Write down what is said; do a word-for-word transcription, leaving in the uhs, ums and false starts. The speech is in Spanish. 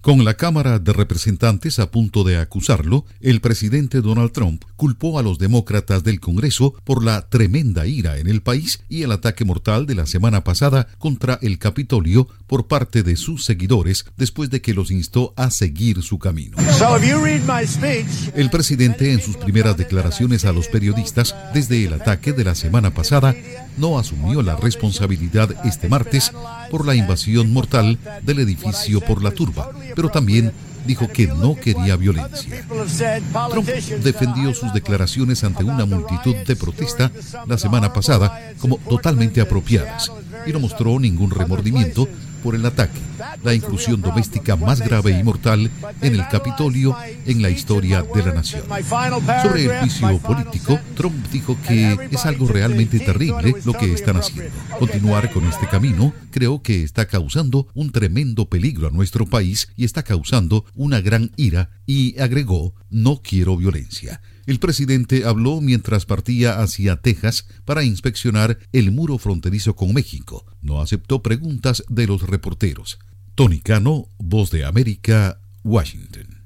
Con la Cámara de Representantes a punto de acusarlo, el presidente Donald Trump culpó a los demócratas del Congreso por la tremenda ira en el país y el ataque mortal de la semana pasada contra el Capitolio por parte de sus seguidores después de que los instó a seguir su camino. El presidente, en sus primeras declaraciones a los periodistas desde el ataque de la semana pasada, no asumió la responsabilidad este martes por la invasión mortal del edificio por la turba, pero también dijo que no quería violencia. Trump defendió sus declaraciones ante una multitud de protesta la semana pasada como totalmente apropiadas y no mostró ningún remordimiento por el ataque, la incursión doméstica más grave y mortal en el Capitolio en la historia de la nación. Sobre el juicio político, Trump dijo que es algo realmente terrible lo que están haciendo. Continuar con este camino creo que está causando un tremendo peligro a nuestro país y está causando una gran ira, y agregó: no quiero violencia. El presidente habló mientras partía hacia Texas para inspeccionar el muro fronterizo con México. No aceptó preguntas de los reporteros. Tony Cano, Voz de América, Washington.